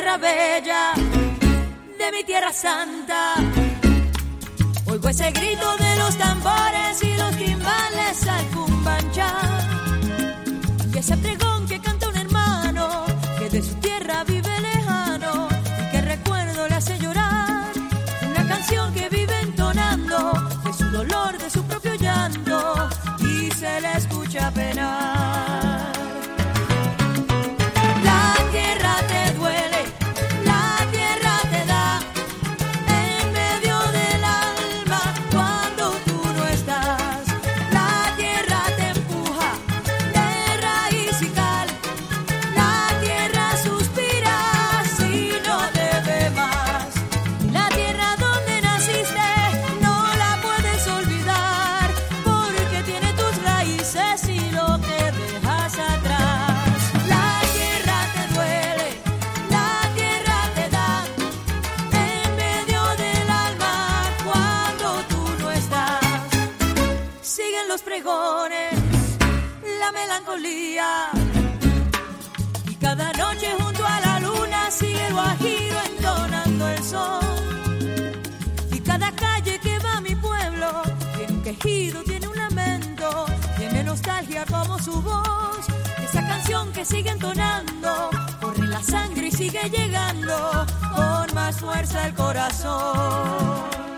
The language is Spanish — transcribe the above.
tierra bella, de mi tierra santa. Oigo ese grito de los tambores y los timbales al cumbanchá. Y ese pregón que canta un hermano que de su tierra vive lejano y que recuerdo le hace llorar. Una canción que vive entonando de su dolor, de su propio llanto y se le escucha penar. La tierra te duele, la tierra te da en medio del alma cuando tú no estás. La tierra te empuja de raíz y cal, la tierra suspira si no te ve más. La tierra donde naciste no la puedes olvidar porque tiene tus raíces y lo que dejas atrás. La tierra te duele, la tierra te da en medio del alma cuando tú no estás. Siguen los pregones, la melancolía y cada noche junto a la luna sigue el guajiro entonando el sol. Y cada calle que va a mi pueblo tiene un quejido, tiene un lamento, tiene nostalgia como su voz. Esa canción que sigue entonando corre la sangre y sigue llegando con más fuerza al corazón.